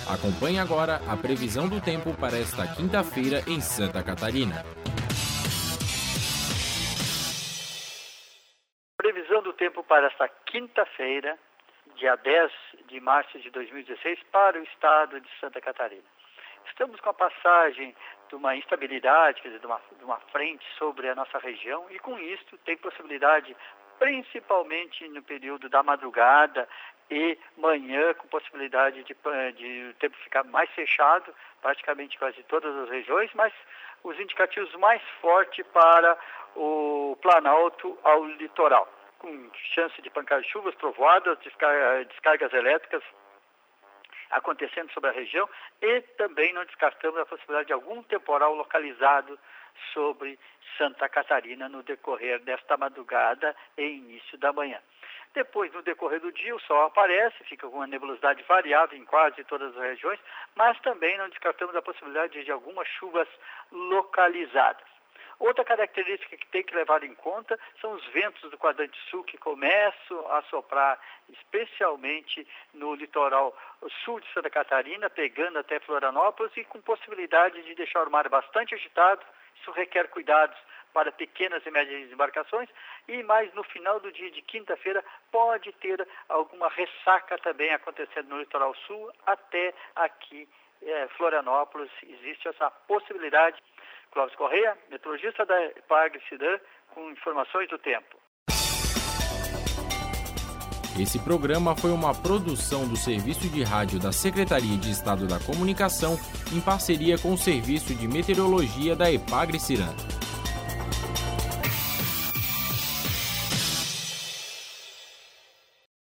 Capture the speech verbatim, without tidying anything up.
Acompanhe agora a previsão do tempo para esta quinta-feira em Santa Catarina. Previsão do tempo para esta quinta-feira, dia dez de março de dois mil e dezesseis, para o estado de Santa Catarina. Estamos com a passagem de uma instabilidade, quer dizer, de uma, de uma frente sobre a nossa região, e com isso tem possibilidade, principalmente no período da madrugada e manhã, com possibilidade de, de o tempo ficar mais fechado, praticamente quase todas as regiões, mas os indicativos mais fortes para o Planalto ao litoral, com chance de pancadas de chuvas, trovoadas, descargas, descargas elétricas acontecendo sobre a região, e também não descartamos a possibilidade de algum temporal localizado sobre Santa Catarina no decorrer desta madrugada e início da manhã. Depois, no decorrer do dia, o sol aparece, fica com uma nebulosidade variável em quase todas as regiões, mas também não descartamos a possibilidade de algumas chuvas localizadas. Outra característica que tem que levar em conta são os ventos do quadrante sul que começam a soprar, especialmente no litoral sul de Santa Catarina, pegando até Florianópolis e com possibilidade de deixar o mar bastante agitado. Isso requer cuidados para pequenas e médias embarcações, e mais no final do dia de quinta-feira pode ter alguma ressaca também acontecendo no litoral sul até aqui é, Florianópolis. Existe essa possibilidade. Clóvis Correia, meteorologista da Epagre-Ciran, com informações do tempo. Esse programa foi uma produção do Serviço de Rádio da Secretaria de Estado da Comunicação, em parceria com o Serviço de Meteorologia da Epagre-Ciran.